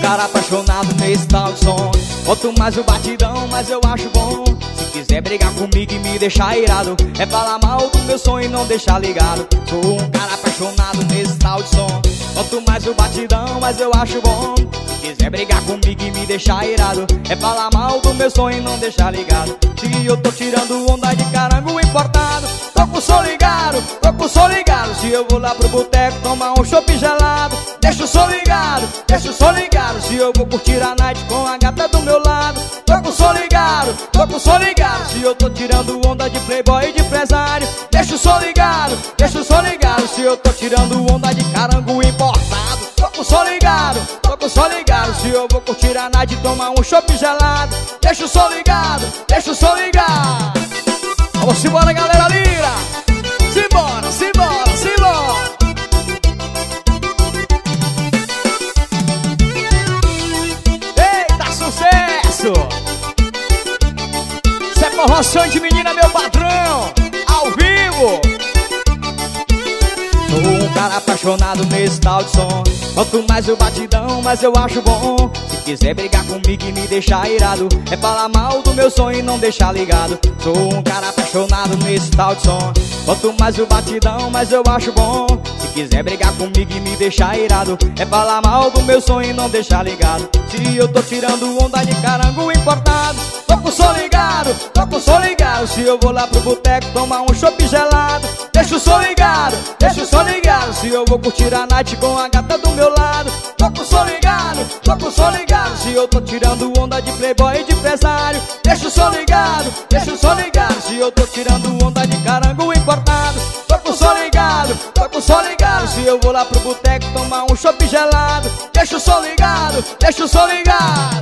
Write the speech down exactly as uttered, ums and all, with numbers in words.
cara apaixonado nesse tal de som. Quanto mais o batidão, mais eu acho bom. Se quiser brigar comigo e me deixar irado, é falar mal do meu som e não deixar ligado. Sou um cara apaixonado nesse tal de som. Quanto mais o batidão, mais eu acho bom. Se quiser brigar comigo e me deixar irado, é falar mal do meu som e não deixar ligado. Se eu tô tirando onda de carango importado, tô com o som ligado, tô com o som ligado. Se eu vou lá pro boteco tomar um chopp gelado, deixa o som ligado, deixa o som ligado. Se eu vou curtir a night com a gata do meu lado, tô com o som ligado, tô com o som ligado. Se eu tô tirando onda de playboy e de empresário, deixa o som ligado, deixa o som ligado. Se eu tô tirando onda de carango importado, tô com o som ligado, tô com o som ligado. Se eu vou curtir a night e tomar um chopp gelado, deixa o som ligado, deixa o som ligado. Vamos embora, galera lira. Simbora, simbora, simbora. Eita, sucesso. Isso é forró de menina, meu patrão. Ao vivo. Sou um cara apaixonado nesse tal de som. Quanto mais o batidão, mais eu acho bom. Se quiser brigar comigo e me deixar irado, é falar mal do meu som e não deixar ligado. Sou um cara apaixonado nesse tal de som. Quanto mais o batidão, mais eu acho bom. Se quiser brigar comigo e me deixar irado, é falar mal do meu som e não deixar ligado. Se eu tô tirando onda de carango importado, tô com o som ligado, tô com o som ligado. Se eu vou lá pro boteco tomar um chopp gelado, deixa o som ligado, deixa o som ligado. Se eu vou curtir a night com a gata do meu lado, tô com o som ligado, tô com o som ligado. Se eu tô tirando onda de playboy e de empresário, deixa o som ligado, deixa o som ligado. Se eu tô tirando onda de carango importado, tô com o som ligado, tô com o som ligado. Se eu vou lá pro boteco tomar um chopp gelado, deixa o som ligado, deixa o som ligado.